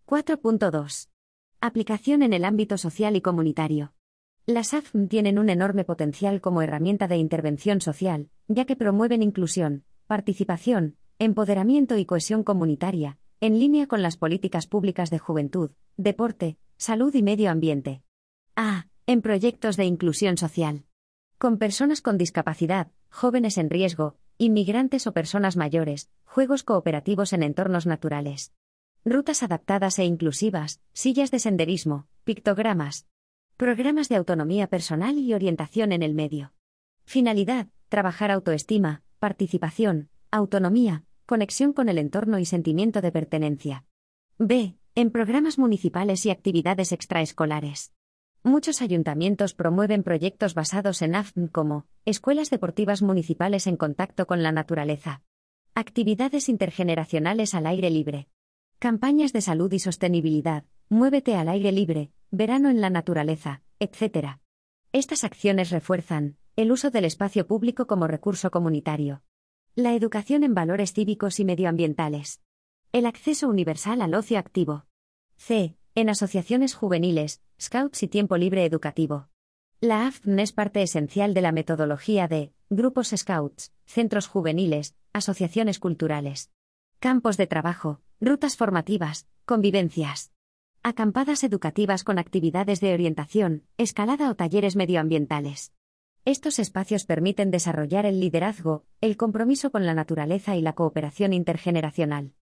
4.2. Aplicación en el ámbito social y comunitario. Las AFM tienen un enorme potencial como herramienta de intervención social, ya que promueven inclusión, participación, empoderamiento y cohesión comunitaria, en línea con las políticas públicas de juventud, deporte, salud y medio ambiente. A. En proyectos de inclusión social. Con personas con discapacidad, jóvenes en riesgo, inmigrantes o personas mayores, juegos cooperativos en entornos naturales. Rutas adaptadas e inclusivas, sillas de senderismo, pictogramas. Programas de autonomía personal y orientación en el medio. Finalidad: trabajar autoestima, participación, autonomía, conexión con el entorno y sentimiento de pertenencia. B. En programas municipales y actividades extraescolares. Muchos ayuntamientos promueven proyectos basados en AFM como escuelas deportivas municipales en contacto con la naturaleza. Actividades intergeneracionales al aire libre. Campañas de salud y sostenibilidad, muévete al aire libre, verano en la naturaleza, etc. Estas acciones refuerzan el uso del espacio público como recurso comunitario. La educación en valores cívicos y medioambientales. El acceso universal al ocio activo. C. En asociaciones juveniles, scouts y tiempo libre educativo. La AFM es parte esencial de la metodología de grupos scouts, centros juveniles, asociaciones culturales. Campos de trabajo, rutas formativas, convivencias. Acampadas educativas con actividades de orientación, escalada o talleres medioambientales. Estos espacios permiten desarrollar el liderazgo, el compromiso con la naturaleza y la cooperación intergeneracional.